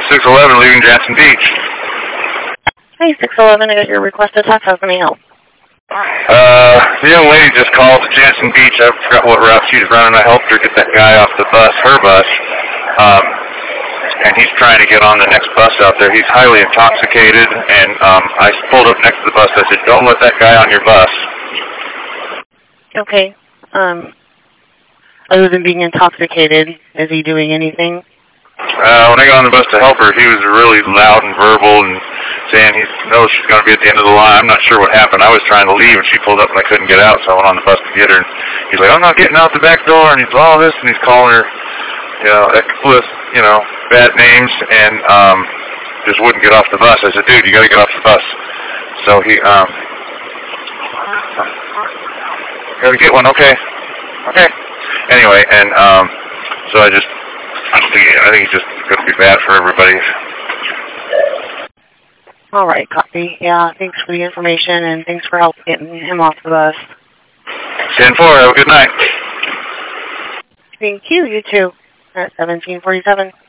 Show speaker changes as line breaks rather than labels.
611 leaving Jansen Beach.
Hey, 611, I got your request to talk. How can I help?
The young lady just called to Jansen Beach. I forgot what route she's running. I helped her get that guy off the bus, her bus. And he's trying to get on the next bus out there. He's highly intoxicated, and I pulled up next to the bus. I said, don't let that guy on your bus.
Okay. Other than being intoxicated, is he doing anything?
When I got on the bus to help her, he was really loud and verbal and saying he knows she's going to be at the end of the line. I'm not sure what happened. I was trying to leave, and she pulled up, and I couldn't get out, so I went on the bus to get her. And he's like, I'm not getting out the back door, and he's all this, and he's calling her, bad names, and just wouldn't get off the bus. I said, dude, you got to get off the bus. So he, got to get one, okay. Anyway, and so I think he's just going to be bad for everybody.
All right, copy. Yeah, thanks for the information, and thanks for help getting him off the bus.
10-4, have a good night.
Thank you, you too. At 1747.